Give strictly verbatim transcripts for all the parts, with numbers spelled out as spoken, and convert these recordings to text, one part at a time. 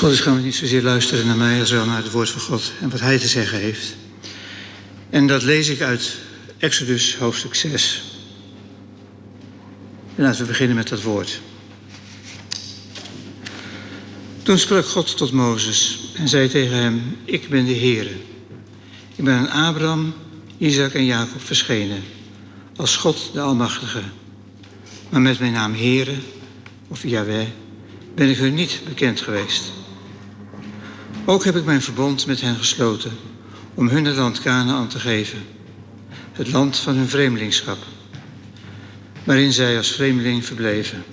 school is gaan we niet zozeer luisteren naar mij als wel naar het woord van God en wat hij te zeggen heeft. En dat lees ik uit Exodus hoofdstuk zes. En laten we beginnen met dat woord. Toen sprak God tot Mozes en zei tegen hem: Ik ben de Heere. Ik ben aan Abraham, Isaac en Jacob verschenen, als God de Almachtige. Maar met mijn naam Heere, of Yahweh, ben ik hun niet bekend geweest. Ook heb ik mijn verbond met hen gesloten, om hun het land Kanaän te geven, het land van hun vreemdelingschap, waarin zij als vreemdeling verbleven.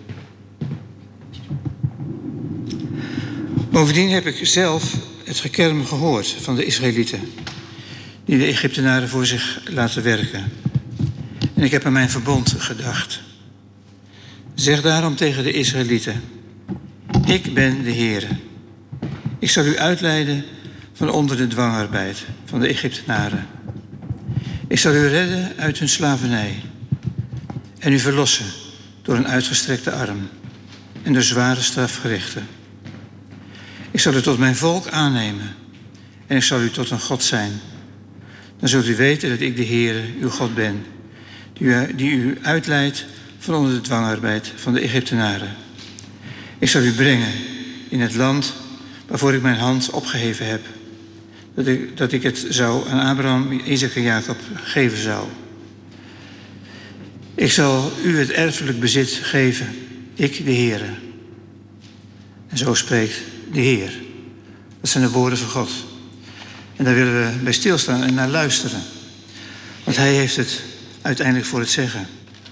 Bovendien heb ik zelf het gekerm gehoord van de Israëlieten, die de Egyptenaren voor zich laten werken. En ik heb aan mijn verbond gedacht. Zeg daarom tegen de Israëlieten: Ik ben de Heere. Ik zal u uitleiden van onder de dwangarbeid van de Egyptenaren. Ik zal u redden uit hun slavernij en u verlossen door een uitgestrekte arm en door zware strafgerichten. Ik zal u tot mijn volk aannemen en ik zal u tot een God zijn. Dan zult u weten dat ik de Heere, uw God ben, die u, die u uitleidt van onder de dwangarbeid van de Egyptenaren. Ik zal u brengen in het land waarvoor ik mijn hand opgeheven heb, dat ik, dat ik het zou aan Abraham, Isaac en Jacob geven zou. Ik zal u het erfelijk bezit geven, ik de Heere. En zo spreekt de Heer. Dat zijn de woorden van God. En daar willen we bij stilstaan en naar luisteren. Want hij heeft het uiteindelijk voor het zeggen.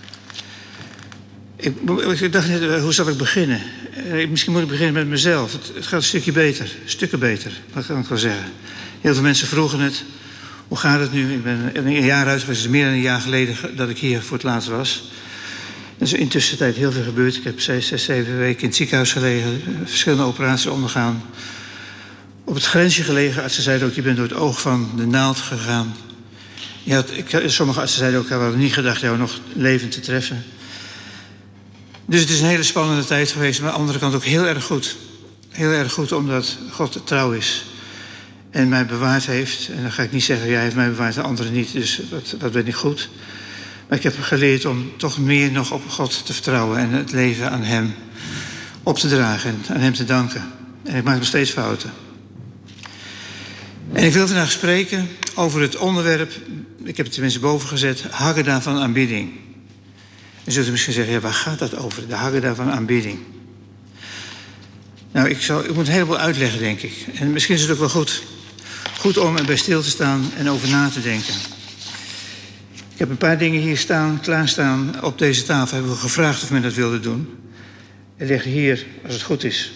Ik, ik dacht net, hoe zal ik beginnen? Misschien moet ik beginnen met mezelf. Het, het gaat een stukje beter, stukken beter, dat kan ik wel zeggen. Heel veel mensen vroegen het. Hoe gaat het nu? Ik ben een jaar uit geweest. Het is meer dan een jaar geleden dat ik hier voor het laatst was. Er is intussen tijd heel veel gebeurd. Ik heb zes, zes, zeven weken in het ziekenhuis gelegen. Verschillende operaties ondergaan. Op het grensje gelegen. Artsen zeiden ook: je bent door het oog van de naald gegaan. Je had, ik, sommige artsen zeiden ook: we hadden niet gedacht jou nog levend te treffen. Dus het is een hele spannende tijd geweest. Maar aan de andere kant ook heel erg goed. Heel erg goed omdat God trouw is. En mij bewaard heeft. En dan ga ik niet zeggen: jij heeft mij bewaard en anderen niet. Dus dat, dat ben ik goed. Maar ik heb geleerd om toch meer nog op God te vertrouwen. En het leven aan hem op te dragen. En aan hem te danken. En ik maak nog steeds fouten. En ik wil vandaag spreken over het onderwerp. Ik heb het tenminste boven gezet. Haggadah van aanbidding. En zult u misschien zeggen: ja, waar gaat dat over? De Haggadah van aanbidding. Nou, ik, zal, ik moet een heleboel uitleggen, denk ik. En misschien is het ook wel goed, goed om erbij stil te staan en over na te denken. Ik heb een paar dingen hier staan, klaarstaan op deze tafel. Hebben we gevraagd of men dat wilde doen. Er liggen hier, als het goed is,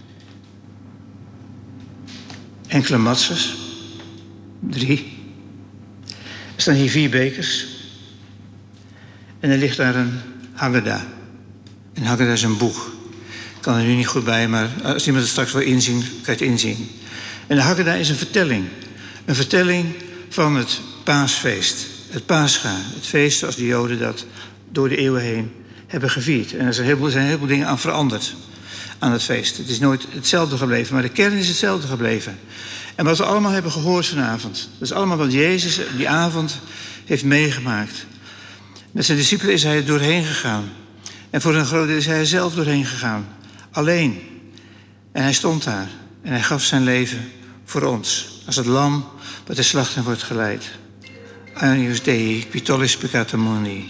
enkele matzes. Drie. Er staan hier vier bekers. En er ligt daar een Haggadah. Een Haggadah is een boek. Ik kan er nu niet goed bij, maar als iemand het straks wil inzien, kan je het inzien. En de Haggadah is een vertelling. Een vertelling van het paasfeest. Het Pascha. Het feest zoals de Joden dat door de eeuwen heen hebben gevierd. En er zijn een heleboel, zijn een heleboel dingen aan veranderd aan het feest. Het is nooit hetzelfde gebleven, maar de kern is hetzelfde gebleven. En wat we allemaal hebben gehoord vanavond, dat is allemaal wat Jezus die avond heeft meegemaakt. Met zijn discipelen is hij er doorheen gegaan. En voor een groot deel is hij er zelf doorheen gegaan. Alleen. En hij stond daar. En hij gaf zijn leven voor ons. Als het lam dat de slachting wordt geleid. Agnus Dei, qui tollis peccata mundi.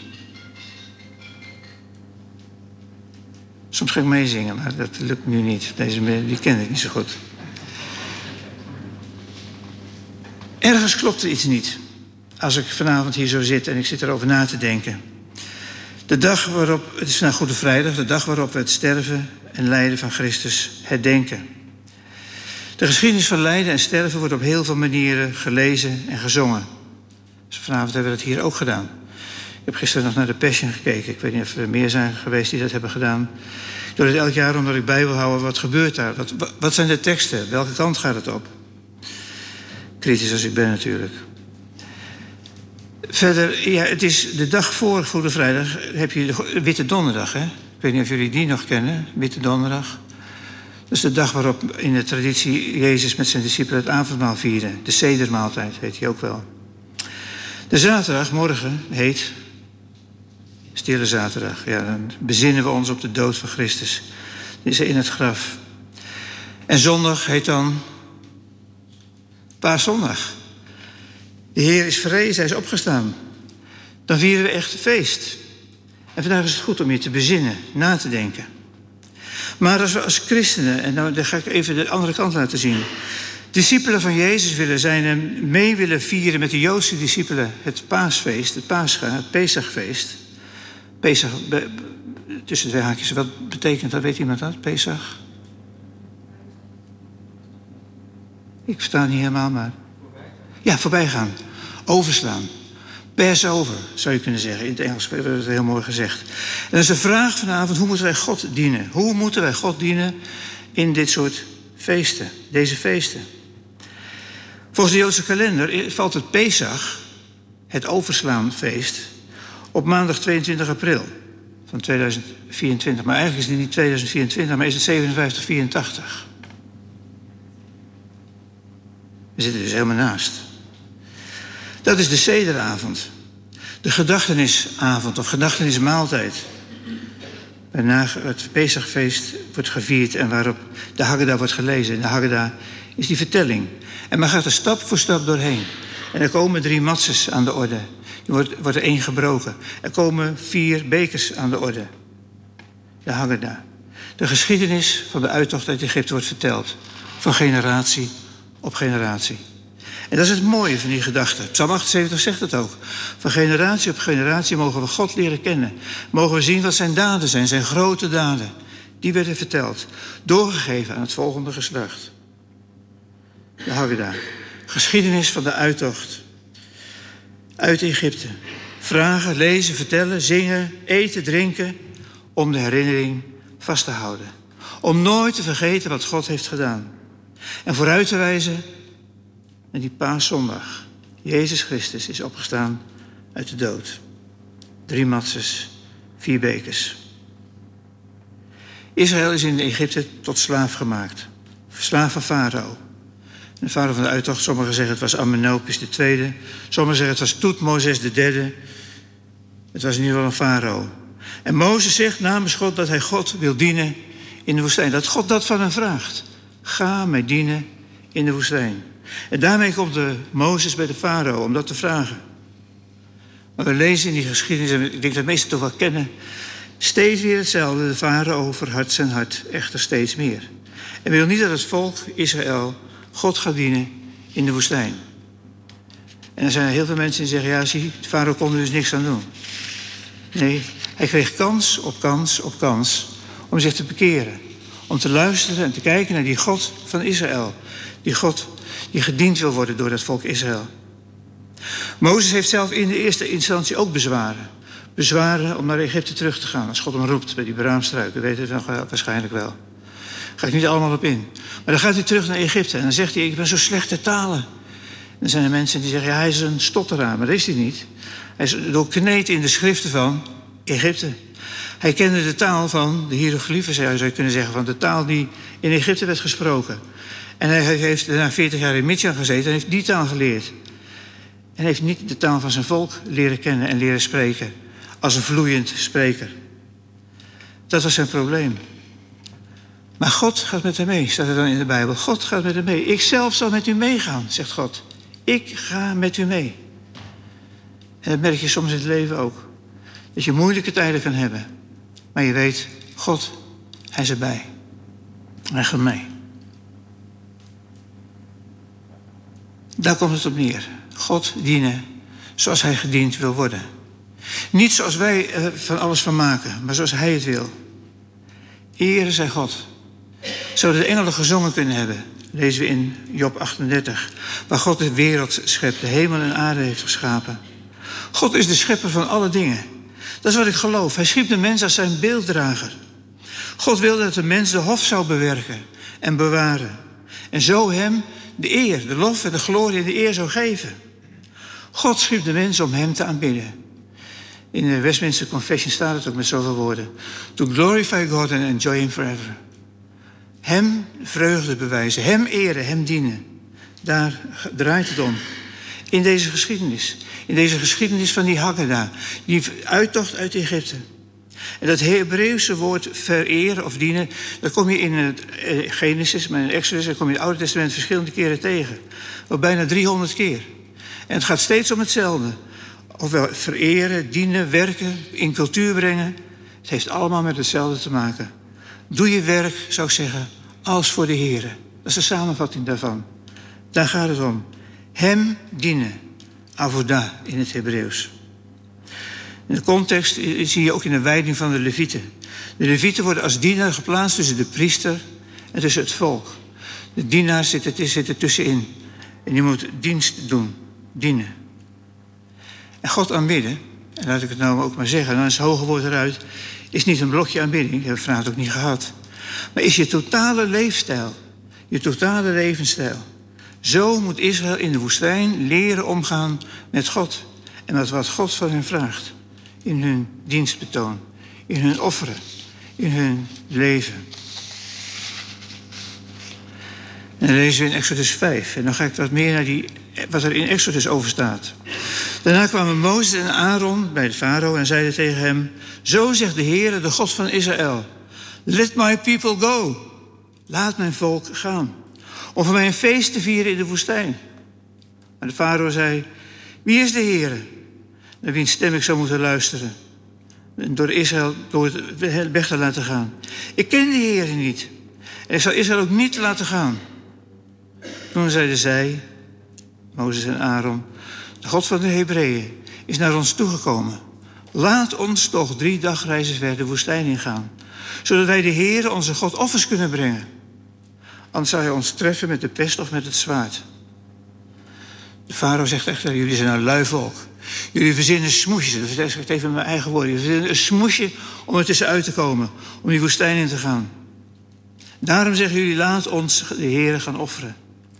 Soms ga ik meezingen, maar dat lukt nu niet. Deze die ken ik niet zo goed. Ergens klopt er iets niet. Als ik vanavond hier zo zit en ik zit erover na te denken. De dag waarop, het is vandaag Goede Vrijdag, de dag waarop we het sterven en lijden van Christus herdenken. De geschiedenis van lijden en sterven wordt op heel veel manieren gelezen en gezongen. Dus vanavond hebben we dat hier ook gedaan. Ik heb gisteren nog naar de Passion gekeken. Ik weet niet of er meer zijn geweest die dat hebben gedaan. Ik doe het elk jaar omdat ik bij wil houden. Wat gebeurt daar? Wat, wat zijn de teksten? Welke kant gaat het op? Kritisch als ik ben natuurlijk. Verder, ja, het is de dag voor Goede Vrijdag heb je de Witte Donderdag. Hè? Ik weet niet of jullie die nog kennen, Witte Donderdag. Dat is de dag waarop in de traditie Jezus met zijn discipelen het avondmaal vierde. De sedermaaltijd heet die ook wel. De zaterdag, morgen, heet Stille Zaterdag. Ja, dan bezinnen we ons op de dood van Christus. Die is in het graf. En zondag heet dan Paaszondag. De Heer is verrezen, hij is opgestaan. Dan vieren we echt feest. En vandaag is het goed om je te bezinnen, na te denken. Maar als we als christenen, en nou, dan ga ik even de andere kant laten zien. Discipelen van Jezus willen zijn en mee willen vieren met de Joodse discipelen het paasfeest, het Pascha, het Pesachfeest. Pesach, tussen twee haakjes, wat betekent dat? Weet iemand dat? Pesach? Ik versta het niet helemaal, maar... Ja, voorbijgaan. Overslaan. Passover, zou je kunnen zeggen. In het Engels wordt het heel mooi gezegd. En dat is de vraag vanavond, hoe moeten wij God dienen? Hoe moeten wij God dienen in dit soort feesten, deze feesten? Volgens de Joodse kalender valt het Pesach, het overslaanfeest, op maandag tweeëntwintig april van tweeduizend vierentwintig. Maar eigenlijk is het niet tweeduizend vierentwintig, maar is het zevenenvijftig vierentachtig. We zitten dus helemaal naast. Dat is de sederavond. De gedachtenisavond of gedachtenismaaltijd. Waarna het Pesachfeest wordt gevierd en waarop de Haggadah wordt gelezen. En de Haggadah is die vertelling. En men gaat er stap voor stap doorheen. En er komen drie matzes aan de orde. Er wordt, wordt er één gebroken. Er komen vier bekers aan de orde. De Haggadah. De geschiedenis van de uittocht uit Egypte wordt verteld. Van generatie op generatie. En dat is het mooie van die gedachte. Psalm achtenzeventig zegt het ook. Van generatie op generatie mogen we God leren kennen. Mogen we zien wat zijn daden zijn, zijn grote daden. Die werden verteld. Doorgegeven aan het volgende geslacht. De Haggadah. Geschiedenis van de uittocht uit Egypte. Vragen, lezen, vertellen, zingen, eten, drinken. Om de herinnering vast te houden. Om nooit te vergeten wat God heeft gedaan. En vooruit te wijzen naar die Paaszondag. Jezus Christus is opgestaan uit de dood. Drie matzes, vier bekers. Israël is in Egypte tot slaaf gemaakt. Slaaf van Farao. De farao van de uittocht, sommigen zeggen het was Amenopis de tweede. Sommigen zeggen het was Toetmozes de derde. Het was in ieder geval een farao. En Mozes zegt namens God dat hij God wil dienen in de woestijn. Dat God dat van hem vraagt. Ga mij dienen in de woestijn. En daarmee komt de Mozes bij de farao om dat te vragen. Maar we lezen in die geschiedenis, en ik denk dat de meesten toch wel kennen, steeds weer hetzelfde. De farao verhardt zijn hart echter steeds meer. En wil niet dat het volk Israël God gaat dienen in de woestijn. En er zijn heel veel mensen die zeggen, ja zie, de farao kon er dus niks aan doen. Nee, hij kreeg kans op kans op kans om zich te bekeren. Om te luisteren en te kijken naar die God van Israël. Die God die gediend wil worden door het volk Israël. Mozes heeft zelf in de eerste instantie ook bezwaren. Bezwaren om naar Egypte terug te gaan. Als God hem roept bij die braamstruik. U weet het nog waarschijnlijk wel. Daar ga ik niet allemaal op in. Maar dan gaat hij terug naar Egypte. En dan zegt hij, ik ben zo slecht in talen. En dan zijn er mensen die zeggen, ja, hij is een stotteraar. Maar dat is hij niet. Hij is doorkneed in de schriften van Egypte. Hij kende de taal van de hieroglyphen, zou je kunnen zeggen. Van de taal die in Egypte werd gesproken. En hij heeft na veertig jaar in Midjan gezeten en heeft die taal geleerd. En heeft niet de taal van zijn volk leren kennen en leren spreken. Als een vloeiend spreker. Dat was zijn probleem. Maar God gaat met hem mee, staat er dan in de Bijbel. God gaat met hem mee. Ik zelf zal met u meegaan, zegt God. Ik ga met u mee. En dat merk je soms in het leven ook. Dat je moeilijke tijden kan hebben. Maar je weet, God, hij is erbij. Hij gaat mee. Daar komt het op neer. God dienen zoals hij gediend wil worden. Niet zoals wij er van alles van maken, maar zoals hij het wil. Ere zij God. Zouden de engelen gezongen kunnen hebben, lezen we in Job achtendertig. Waar God de wereld schept, de hemel en aarde heeft geschapen. God is de schepper van alle dingen. Dat is wat ik geloof. Hij schiep de mens als zijn beelddrager. God wilde dat de mens de hof zou bewerken en bewaren. En zo hem de eer, de lof en de glorie en de eer zou geven. God schiep de mens om hem te aanbidden. In de Westminster Confession staat het ook met zoveel woorden. To glorify God and enjoy him forever. Hem vreugde bewijzen, hem eren, hem dienen. Daar draait het om. In deze geschiedenis. In deze geschiedenis van die Haggadah. Die uittocht uit Egypte. En dat Hebreeuwse woord vereren of dienen, dat kom je in het Genesis, maar in Exodus, dat kom je in het Oude Testament verschillende keren tegen. Wel bijna driehonderd keer. En het gaat steeds om hetzelfde. Ofwel vereren, dienen, werken, in cultuur brengen. Het heeft allemaal met hetzelfde te maken. Doe je werk, zou ik zeggen, als voor de Heere. Dat is de samenvatting daarvan. Daar gaat het om. Hem dienen. Avodah in het Hebreeuws. In de context zie je ook in de wijding van de Levieten. De Levieten worden als dienaar geplaatst tussen de priester en tussen het volk. De dienaar zit er, zit er tussenin. En die moet dienst doen, dienen. En God aanbidden, en laat ik het nou ook maar zeggen, dan is het hoge woord eruit, is niet een blokje aanbidding, dat hebben we vanavond ook niet gehad. Maar is je totale leefstijl, je totale levensstijl. Zo moet Israël in de woestijn leren omgaan met God. En met wat God van hen vraagt. In hun dienstbetoon, in hun offeren, in hun leven. En dan lezen we in Exodus vijf. En dan ga ik wat meer naar die, wat er in Exodus over staat. Daarna kwamen Mozes en Aaron bij de farao en zeiden tegen hem: zo zegt de Heere, de God van Israël: let my people go. Laat mijn volk gaan. Om voor mij een feest te vieren in de woestijn. Maar de farao zei: wie is de Heere, naar wiens stem ik zou moeten luisteren? Door Israël door het weg te laten gaan. Ik ken de Heere niet. En ik zal Israël ook niet laten gaan. Toen zeiden zij, Mozes en Aaron: de God van de Hebreeën is naar ons toegekomen. Laat ons toch drie dagreizen ver de woestijn ingaan. Zodat wij de Heere onze God offers kunnen brengen. Anders zou hij ons treffen met de pest of met het zwaard. De farao zegt echt: jullie zijn een lui volk. Jullie verzinnen smoesjes. Dat zeg ik even in mijn eigen woorden. Jullie verzinnen een smoesje om er tussenuit te komen. Om die woestijn in te gaan. Daarom zeggen jullie: laat ons de Heere gaan offeren.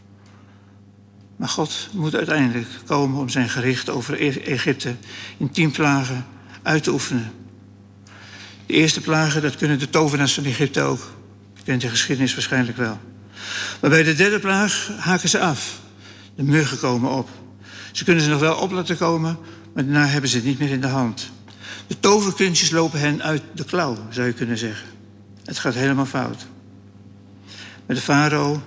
Maar God moet uiteindelijk komen om zijn gericht over Egypte in tien plagen uit te oefenen. De eerste plagen, dat kunnen de tovenaars van Egypte ook. Je kent de geschiedenis waarschijnlijk wel. Maar bij de derde plaag haken ze af. De muggen komen op. Ze kunnen ze nog wel op laten komen, maar daarna hebben ze het niet meer in de hand. De toverkunstjes lopen hen uit de klauw, zou je kunnen zeggen. Het gaat helemaal fout. Met de farao,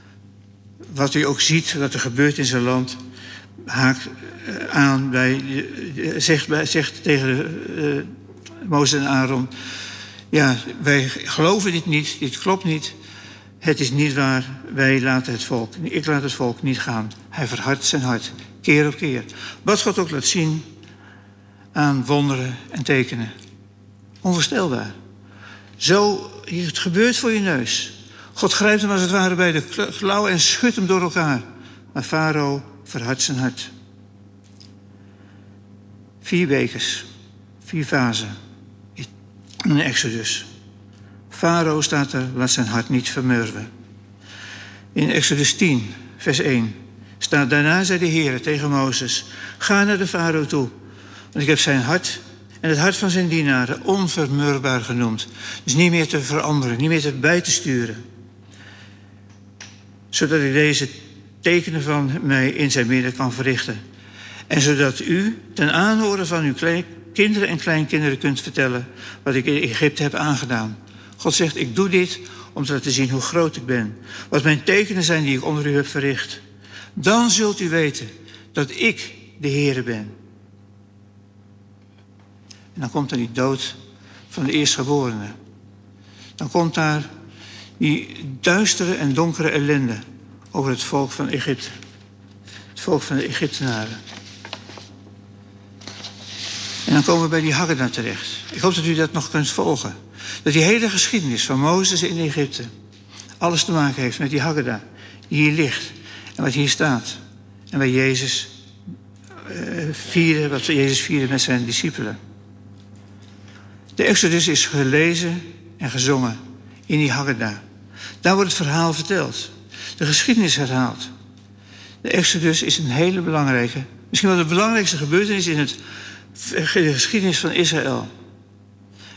wat u ook ziet, wat er gebeurt in zijn land, haakt aan bij, zegt, zegt tegen uh, Mozes en Aaron: ja, wij geloven dit niet, dit klopt niet. Het is niet waar, wij laten het volk, ik laat het volk niet gaan. Hij verhardt zijn hart, keer op keer. Wat God ook laat zien aan wonderen en tekenen. Onvoorstelbaar. Zo, het gebeurt voor je neus. God grijpt hem als het ware bij de klauw en schudt hem door elkaar. Maar Farao verhardt zijn hart. Vier bekers, vier vazen in Exodus. Farao staat er, laat zijn hart niet vermurwen. In Exodus tien, vers één staat: daarna zei de Heere tegen Mozes: ga naar de farao toe, want ik heb zijn hart en het hart van zijn dienaren onvermurwbaar genoemd. Dus niet meer te veranderen, niet meer te bij te sturen. Zodat ik deze tekenen van mij in zijn midden kan verrichten. En zodat u ten aanhoren van uw kinderen en kleinkinderen kunt vertellen wat ik in Egypte heb aangedaan. God zegt: ik doe dit om te laten zien hoe groot ik ben. Wat mijn tekenen zijn die ik onder u heb verricht. Dan zult u weten dat ik de Heere ben. En dan komt er die dood van de eerstgeborene. Dan komt daar die duistere en donkere ellende over het volk van Egypte. Het volk van de Egyptenaren. En dan komen we bij die Haggadah terecht. Ik hoop dat u dat nog kunt volgen. Dat die hele geschiedenis van Mozes in Egypte alles te maken heeft met die Haggadah die hier ligt en wat hier staat. En waar Jezus uh, vierde, wat Jezus vierde met zijn discipelen. De Exodus is gelezen en gezongen in die Haggadah. Daar wordt het verhaal verteld. De geschiedenis herhaald. De Exodus is een hele belangrijke, misschien wel de belangrijkste gebeurtenis in het, de geschiedenis van Israël.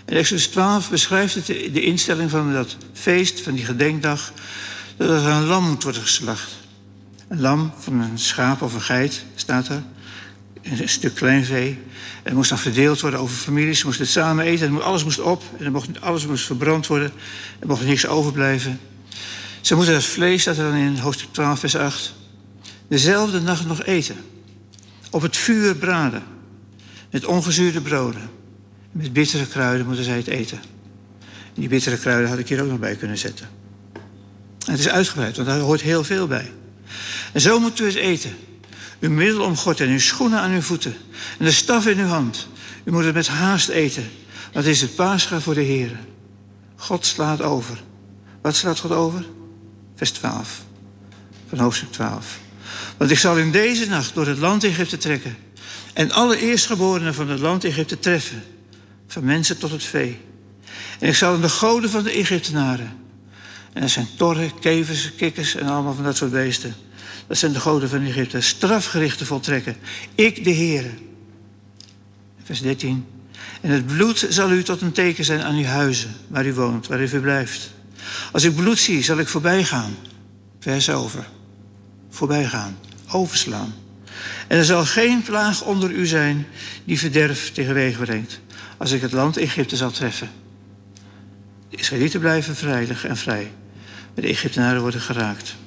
En Exodus twaalf beschrijft het, de instelling van dat feest, van die gedenkdag, dat er een lam moet worden geslacht. Een lam van een schaap of een geit, staat er. Een stuk kleinvee. En het moest dan verdeeld worden over families. Ze moesten het samen eten. En alles moest op. En mocht, alles moest verbrand worden. Er mocht niks overblijven. Ze moeten dat vlees, staat er dan in hoofdstuk twaalf, vers acht... dezelfde nacht nog eten. Op het vuur braden. Met ongezuurde broden. Met bittere kruiden moeten zij het eten. En die bittere kruiden had ik hier ook nog bij kunnen zetten. En het is uitgebreid, want daar hoort heel veel bij. En zo moet u het eten. Uw middel omgord en uw schoenen aan uw voeten. En de staf in uw hand. U moet het met haast eten. Want het is het Pascha voor de Heer. God slaat over. Wat slaat God over? Vers twaalf. Van hoofdstuk twaalf. Want ik zal in deze nacht door het land Egypte trekken. En alle eerstgeborenen van het land Egypte treffen. Van mensen tot het vee. En ik zal in de goden van de Egyptenaren. En dat zijn torren, kevers, kikkers en allemaal van dat soort beesten. Dat zijn de goden van Egypte. Strafgerichten voltrekken. Ik de Heere. Vers dertien. En het bloed zal u tot een teken zijn aan uw huizen. Waar u woont, waar u verblijft. Als ik bloed zie, zal ik voorbij gaan. Vers over. Voorbij gaan. Overslaan. En er zal geen plaag onder u zijn die verderf tegenweeg brengt. Als ik het land Egypte zal treffen. De Israëlieten blijven veilig en vrij. Maar de Egyptenaren worden geraakt.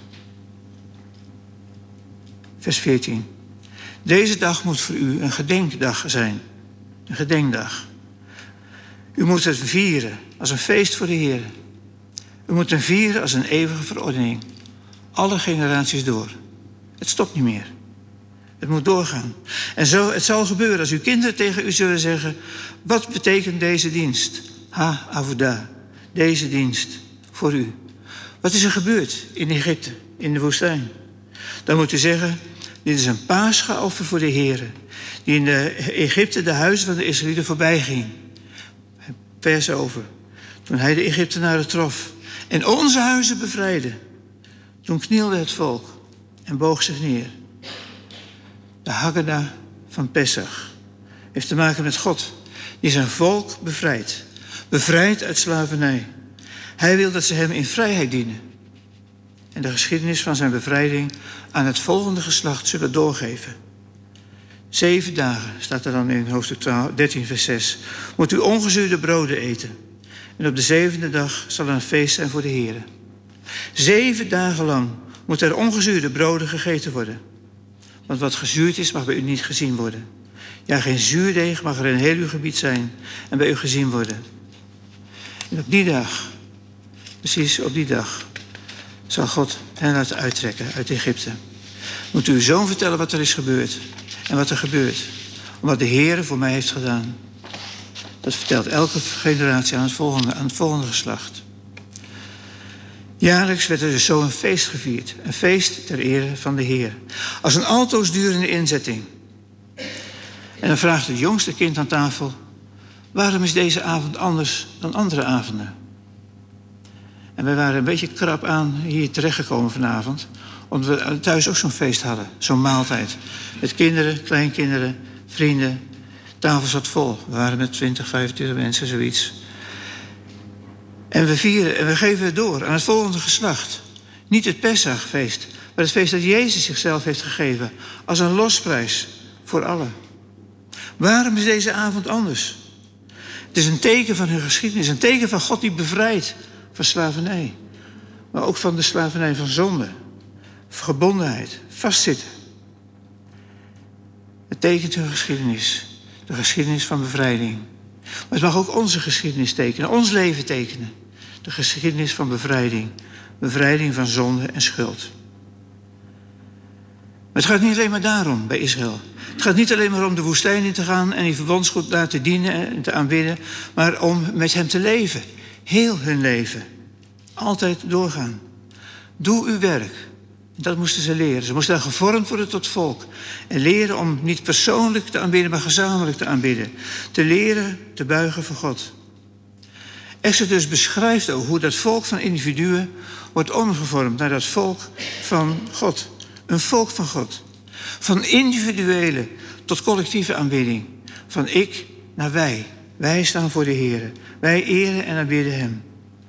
Vers veertien. Deze dag moet voor u een gedenkdag zijn. Een gedenkdag. U moet het vieren als een feest voor de Heer. U moet het vieren als een eeuwige verordening. Alle generaties door. Het stopt niet meer. Het moet doorgaan. En zo, het zal gebeuren als uw kinderen tegen u zullen zeggen... wat betekent deze dienst? Ha, avoda. Deze dienst voor u. Wat is er gebeurd in Egypte, in de woestijn? Dan moet u zeggen... dit is een Pascha-offer voor de Heer... die in de Egypte de huizen van de Israëlieten voorbij ging. Vers over. Toen hij de Egyptenaren trof... en onze huizen bevrijdde... toen knielde het volk en boog zich neer... De Haggadah van Pesach heeft te maken met God, die zijn volk bevrijdt. Bevrijdt uit slavernij. Hij wil dat ze hem in vrijheid dienen. En de geschiedenis van zijn bevrijding aan het volgende geslacht zullen doorgeven. Zeven dagen, staat er dan in hoofdstuk dertien, vers zes, moet u ongezuurde broden eten. En op de zevende dag zal er een feest zijn voor de Heer. Zeven dagen lang moeten er ongezuurde broden gegeten worden. Want wat gezuurd is, mag bij u niet gezien worden. Ja, geen zuurdeeg mag er in heel uw gebied zijn en bij u gezien worden. En op die dag, precies op die dag, zal God hen laten uittrekken uit Egypte. Moet u uw zoon vertellen wat er is gebeurd en wat er gebeurt. Om wat de Heer voor mij heeft gedaan. Dat vertelt elke generatie aan het volgende, aan het volgende geslacht. Jaarlijks werd er dus zo een feest gevierd. Een feest ter ere van de Heer. Als een altoosdurende inzetting. En dan vraagt het jongste kind aan tafel... waarom is deze avond anders dan andere avonden? En wij waren een beetje krap aan hier terechtgekomen vanavond... omdat we thuis ook zo'n feest hadden. Zo'n maaltijd. Met kinderen, kleinkinderen, vrienden. De tafel zat vol. We waren met twintig, vijfentwintig mensen, zoiets... En we vieren en we geven het door aan het volgende geslacht. Niet het Pesachfeest, maar het feest dat Jezus zichzelf heeft gegeven. Als een losprijs voor allen. Waarom is deze avond anders? Het is een teken van hun geschiedenis. Een teken van God die bevrijdt van slavernij. Maar ook van de slavernij van zonde. Gebondenheid, vastzitten. Het tekent hun geschiedenis. De geschiedenis van bevrijding. Maar het mag ook onze geschiedenis tekenen, ons leven tekenen. De geschiedenis van bevrijding. Bevrijding van zonde en schuld. Maar het gaat niet alleen maar daarom bij Israël. Het gaat niet alleen maar om de woestijn in te gaan en die verbondsgoed daar te dienen en te aanbidden. Maar om met hem te leven. Heel hun leven. Altijd doorgaan. Doe uw werk. Dat moesten ze leren. Ze moesten daar gevormd worden tot volk. En leren om niet persoonlijk te aanbidden, maar gezamenlijk te aanbidden. Te leren te buigen voor God. Exodus beschrijft ook hoe dat volk van individuen wordt omgevormd naar dat volk van God. Een volk van God. Van individuele tot collectieve aanbidding. Van ik naar wij. Wij staan voor de Heer. Wij eren en aanbidden hem.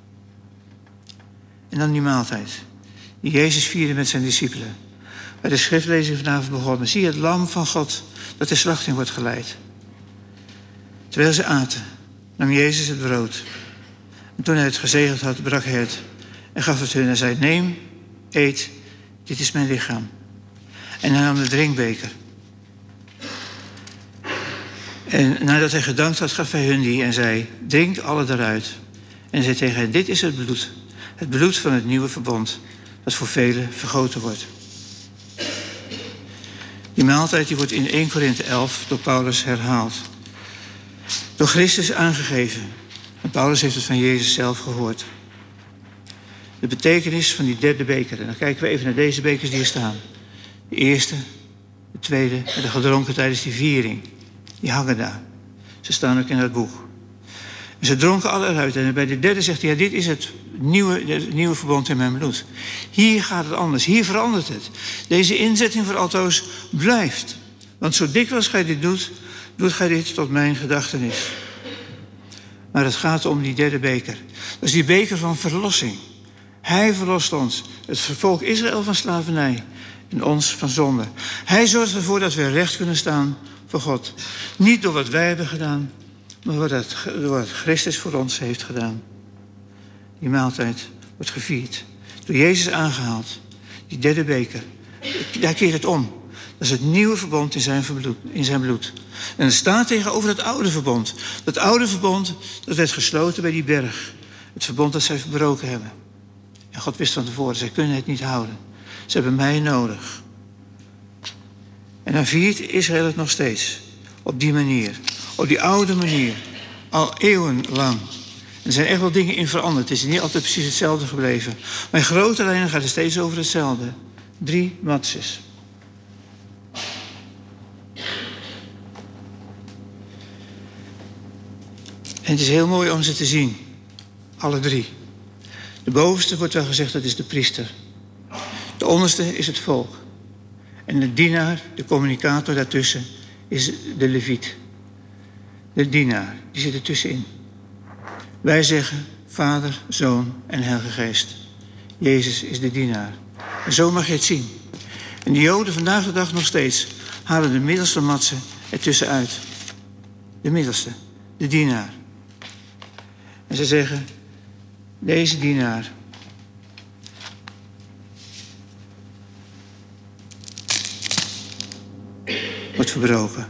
En dan die maaltijd die Jezus vierde met zijn discipelen. Bij de schriftlezing vanavond begonnen. Zie je het lam van God dat de slachting wordt geleid. Terwijl ze aten, nam Jezus het brood. En toen hij het gezegend had, brak hij het en gaf het hun en zei: neem, eet, dit is mijn lichaam. En hij nam de drinkbeker. En nadat hij gedankt had, gaf hij hun die en zei: drink alle eruit. En hij zei tegen hen: dit is het bloed. Het bloed van het nieuwe verbond, dat voor velen vergoten wordt. Die maaltijd die wordt in Eerste Korinthe elf door Paulus herhaald. Door Christus aangegeven. En Paulus heeft het van Jezus zelf gehoord. De betekenis van die derde beker. En dan kijken we even naar deze bekers die hier staan. De eerste, de tweede en de gedronken tijdens die viering. Die hangen daar. Ze staan ook in dat boek. En ze dronken alle eruit. En bij de derde zegt hij: ja, dit is het nieuwe, het nieuwe verbond in mijn bloed. Hier gaat het anders. Hier verandert het. Deze inzetting voor altoos blijft. Want zo dikwijls gij dit doet, doet gij dit tot mijn gedachtenis. Maar het gaat om die derde beker. Dat is die beker van verlossing. Hij verlost ons. Het volk Israël van slavernij. En ons van zonde. Hij zorgt ervoor dat we recht kunnen staan voor God. Niet door wat wij hebben gedaan, maar door wat Christus voor ons heeft gedaan. Die maaltijd wordt gevierd. Door Jezus aangehaald. Die derde beker. Daar keert het om. Dat is het nieuwe verbond in zijn bloed. In zijn bloed. En het staat tegenover het oude verbond. Dat oude verbond, dat werd gesloten bij die berg. Het verbond dat zij verbroken hebben. En God wist van tevoren, zij kunnen het niet houden. Ze hebben mij nodig. En dan viert Israël het nog steeds. Op die manier. Op die oude manier. Al eeuwenlang. En er zijn echt wel dingen in veranderd. Het is niet altijd precies hetzelfde gebleven. Maar in grote lijnen gaat het steeds over hetzelfde. Drie matzes. En het is heel mooi om ze te zien. Alle drie. De bovenste wordt wel gezegd, dat is de priester. De onderste is het volk. En de dienaar, de communicator daartussen, is de leviet. De dienaar, die zit er tussenin. Wij zeggen Vader, Zoon en Heilige Geest. Jezus is de dienaar. En zo mag je het zien. En de Joden vandaag de dag nog steeds halen de middelste matse ertussen uit. De middelste, de dienaar. En ze zeggen, deze dienaar wordt verbroken.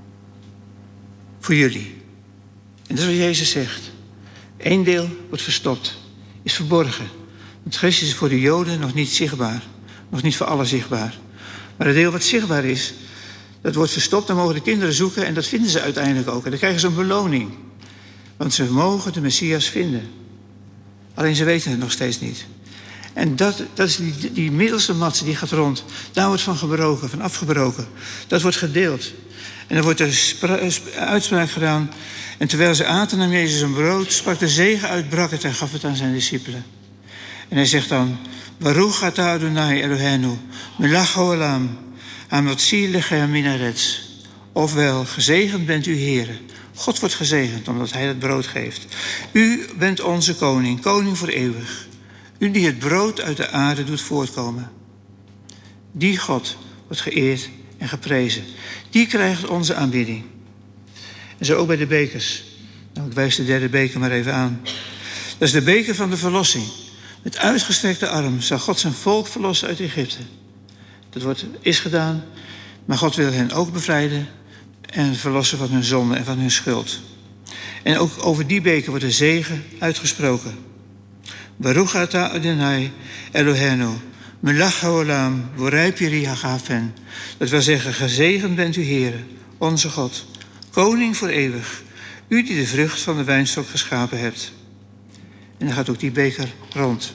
Voor jullie. En dat is wat Jezus zegt. Eén deel wordt verstopt. Is verborgen. Want Christus is voor de Joden nog niet zichtbaar. Nog niet voor allen zichtbaar. Maar het deel wat zichtbaar is, dat wordt verstopt. Dan mogen de kinderen zoeken en dat vinden ze uiteindelijk ook. En dan krijgen ze een beloning. Want ze mogen de Messias vinden. Alleen ze weten het nog steeds niet. En dat, dat is die, die middelste matse, die gaat rond. Daar wordt van gebroken, van afgebroken. Dat wordt gedeeld. En dan wordt er spra- uitspraak gedaan. En terwijl ze aten, nam Jezus een brood, sprak de zegen uit, brak het en gaf het aan zijn discipelen. En hij zegt dan, Baruch atah Adonai Eloheinu, melech haolam, hamotzi lechem min haaretz. Ofwel, gezegend bent u, Heere. God wordt gezegend, omdat hij het brood geeft. U bent onze koning, koning voor eeuwig. U die het brood uit de aarde doet voortkomen. Die God wordt geëerd en geprezen. Die krijgt onze aanbidding. En zo ook bij de bekers. Nou, ik wijs de derde beker maar even aan. Dat is de beker van de verlossing. Met uitgestrekte arm zal God zijn volk verlossen uit Egypte. Dat wordt, is gedaan, maar God wil hen ook bevrijden en verlossen van hun zonde en van hun schuld. En ook over die beker wordt de zegen uitgesproken. Baruch atah Adonai Eloheinu, melech haolam, borei piri hagafen. Dat wil zeggen, gezegend bent u, Heere, onze God, koning voor eeuwig. U die de vrucht van de wijnstok geschapen hebt. En dan gaat ook die beker rond.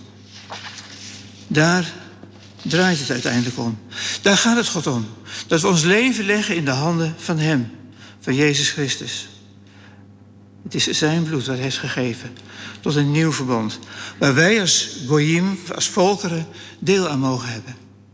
Daar draait het uiteindelijk om. Daar gaat het God om. Dat we ons leven leggen in de handen van hem, van Jezus Christus. Het is zijn bloed dat hij heeft gegeven tot een nieuw verbond. Waar wij als goyim, als volkeren, deel aan mogen hebben.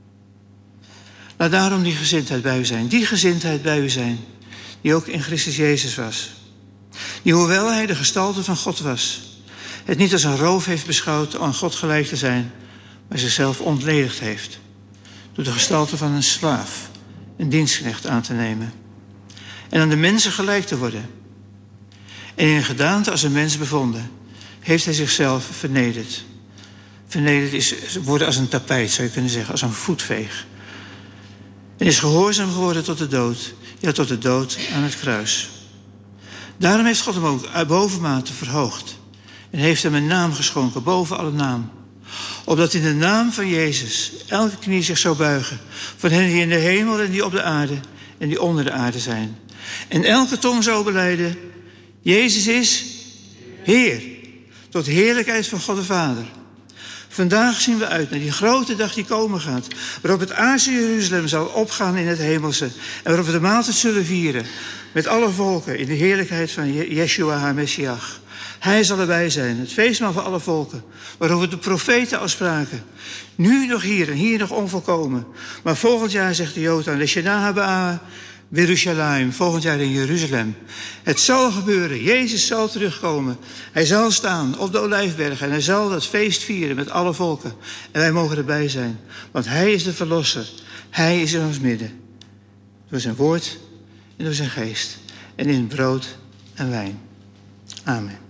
Laat daarom die gezindheid bij u zijn. Die gezindheid bij u zijn. Die ook in Christus Jezus was. die hoewel hij de gestalte van God was, het niet als een roof heeft beschouwd aan God gelijk te zijn, maar zichzelf ontledigd heeft door de gestalte van een slaaf, een dienstknecht aan te nemen en aan de mensen gelijk te worden. En in een gedaante als een mens bevonden, heeft hij zichzelf vernederd. Vernederd is worden als een tapijt, zou je kunnen zeggen, als een voetveeg. En is gehoorzaam geworden tot de dood, ja, tot de dood aan het kruis. Daarom heeft God hem ook bovenmate verhoogd en heeft hem een naam geschonken boven alle naam. Opdat in de naam van Jezus elke knie zich zou buigen, van hen die in de hemel en die op de aarde en die onder de aarde zijn. En elke tong zou belijden, Jezus is Heer, tot heerlijkheid van God de Vader. Vandaag zien we uit naar die grote dag die komen gaat, waarop het aardse Jeruzalem zal opgaan in het hemelse en waarop we de maaltijd zullen vieren met alle volken in de heerlijkheid van Yeshua HaMessiach. Hij zal erbij zijn, het feestmaal van alle volken, waarover de profeten al spraken. Nu nog hier en hier nog onvolkomen. Maar volgend jaar, zegt de Jood aan, Leshana Habaa, Jeruzalem, volgend jaar in Jeruzalem. Het zal gebeuren, Jezus zal terugkomen. Hij zal staan op de Olijfberg en hij zal dat feest vieren met alle volken. En wij mogen erbij zijn, want hij is de verlosser. Hij is in ons midden. Door zijn woord en door zijn geest. En in brood en wijn. Amen.